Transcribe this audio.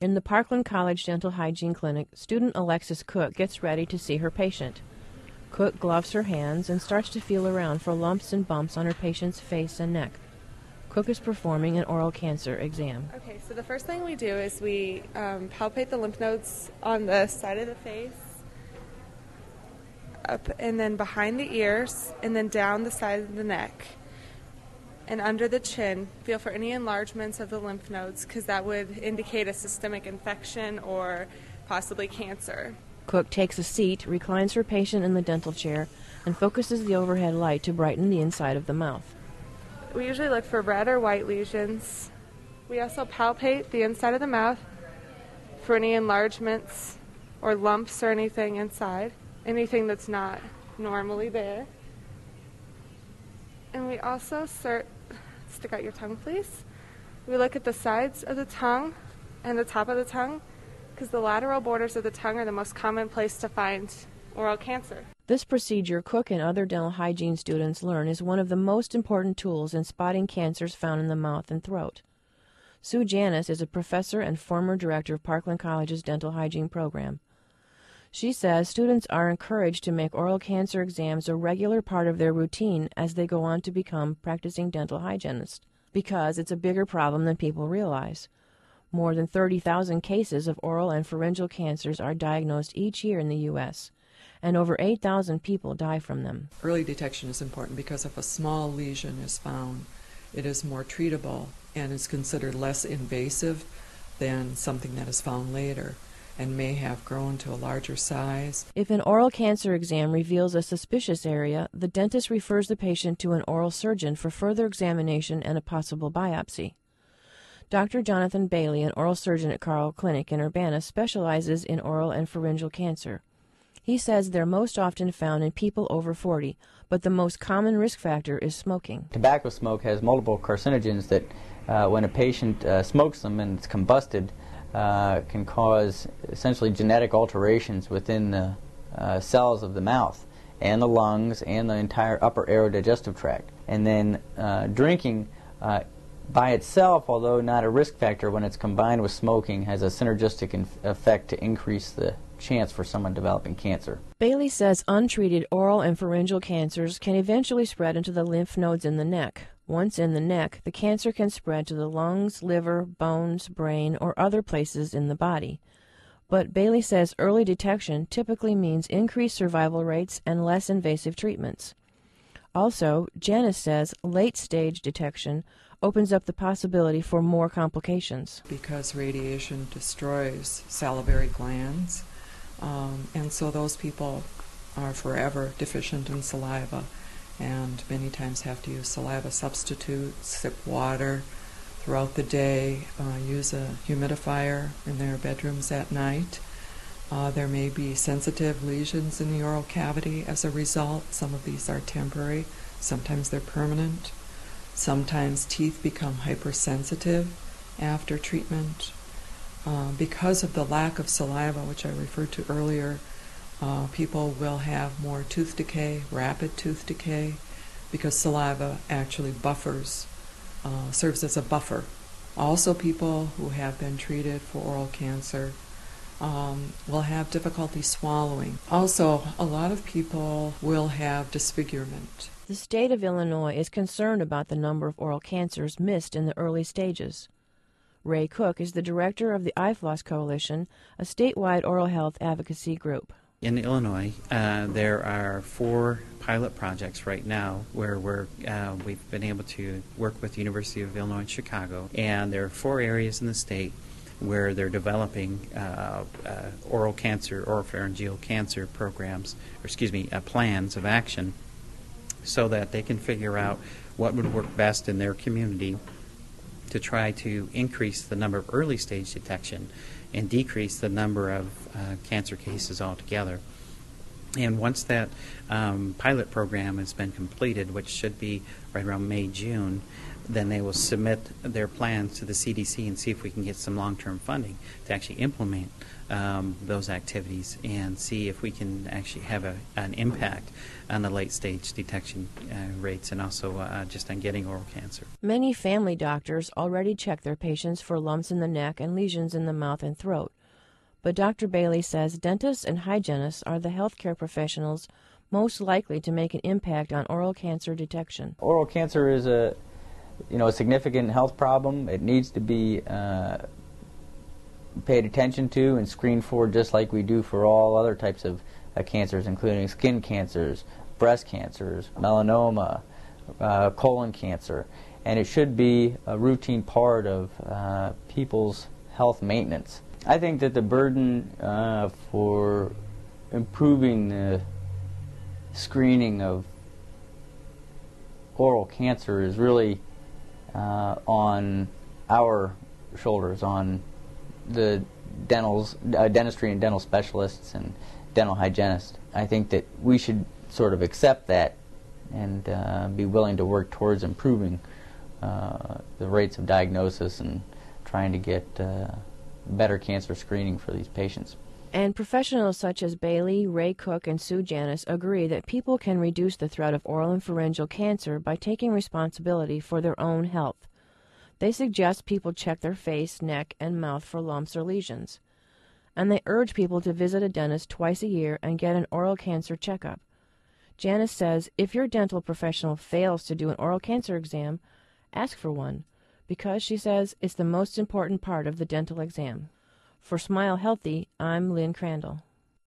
In the Parkland College Dental Hygiene Clinic, student Alexis Cook gets ready to see her patient. Cook gloves her hands and starts to feel around for lumps and bumps on her patient's face and neck. Cook is performing an oral cancer exam. Okay, so the first thing we do is we palpate the lymph nodes on the side of the face, up and then behind the ears, and then down the side of the neck. And under the chin, feel for any enlargements of the lymph nodes, because that would indicate a systemic infection or possibly cancer. Cook takes a seat, reclines her patient in the dental chair, and focuses the overhead light to brighten the inside of the mouth. We usually look for red or white lesions. We also palpate the inside of the mouth for any enlargements or lumps or anything inside, anything that's not normally there. And we also stick out your tongue, please. We look at the sides of the tongue and the top of the tongue, because the lateral borders of the tongue are the most common place to find oral cancer. This procedure Cook and other dental hygiene students learn is one of the most important tools in spotting cancers found in the mouth and throat. Sue Janis is a professor and former director of Parkland College's dental hygiene program. She says students are encouraged to make oral cancer exams a regular part of their routine as they go on to become practicing dental hygienists, because it's a bigger problem than people realize. More than 30,000 cases of oral and pharyngeal cancers are diagnosed each year in the U.S., and over 8,000 people die from them. Early detection is important because if a small lesion is found, it is more treatable and is considered less invasive than something that is found later and may have grown to a larger size. If an oral cancer exam reveals a suspicious area, the dentist refers the patient to an oral surgeon for further examination and a possible biopsy. Dr. Jonathan Bailey, an oral surgeon at Carle Clinic in Urbana, specializes in oral and pharyngeal cancer. He says they're most often found in people over 40, but the most common risk factor is smoking. Tobacco smoke has multiple carcinogens that when a patient smokes them and it's combusted, can cause essentially genetic alterations within the cells of the mouth and the lungs and the entire upper aerodigestive tract. And then drinking by itself, although not a risk factor, when it's combined with smoking, has a synergistic effect to increase the chance for someone developing cancer. Bailey says untreated oral and pharyngeal cancers can eventually spread into the lymph nodes in the neck. Once in the neck, the cancer can spread to the lungs, liver, bones, brain, or other places in the body. But Bailey says early detection typically means increased survival rates and less invasive treatments. Also, Janis says late-stage detection opens up the possibility for more complications. Because radiation destroys salivary glands, and so those people are forever deficient in saliva and many times have to use saliva substitutes, sip water throughout the day, use a humidifier in their bedrooms at night. There may be sensitive lesions in the oral cavity as a result. Some of these are temporary, sometimes they're permanent. Sometimes teeth become hypersensitive after treatment. Because of the lack of saliva, which I referred to earlier, people will have more tooth decay, rapid tooth decay, because saliva actually buffers, serves as a buffer. Also, people who have been treated for oral cancer will have difficulty swallowing. Also, a lot of people will have disfigurement. The state of Illinois is concerned about the number of oral cancers missed in the early stages. Ray Cook is the director of the iFloss Coalition, a statewide oral health advocacy group. In Illinois, there are 4 pilot projects right now where we've been able to work with the University of Illinois Chicago, and there are 4 areas in the state where they're developing oral pharyngeal cancer programs, plans of action, so that they can figure out what would work best in their community to try to increase the number of early stage detection and decrease the number of cancer cases altogether. And once that pilot program has been completed, which should be right around May, June, then they will submit their plans to the CDC and see if we can get some long-term funding to actually implement those activities and see if we can actually have an impact on the late-stage detection rates and also just on getting oral cancer. Many family doctors already check their patients for lumps in the neck and lesions in the mouth and throat. But Dr. Bailey says dentists and hygienists are the healthcare professionals most likely to make an impact on oral cancer detection. Oral cancer is a significant health problem. It needs to be paid attention to and screened for just like we do for all other types of cancers, including skin cancers, breast cancers, melanoma, colon cancer. And it should be a routine part of people's health maintenance. I think that the burden for improving the screening of oral cancer is really on our shoulders, on the dentistry and dental specialists and dental hygienists. I think that we should sort of accept that and be willing to work towards improving the rates of diagnosis and trying to get better cancer screening for these patients. And professionals such as Bailey, Ray Cook, and Sue Janis agree that people can reduce the threat of oral and pharyngeal cancer by taking responsibility for their own health. They suggest people check their face, neck, and mouth for lumps or lesions. And they urge people to visit a dentist twice a year and get an oral cancer checkup. Janis says if your dental professional fails to do an oral cancer exam, ask for one, because she says it's the most important part of the dental exam. For Smile Healthy, I'm Lynn Crandall.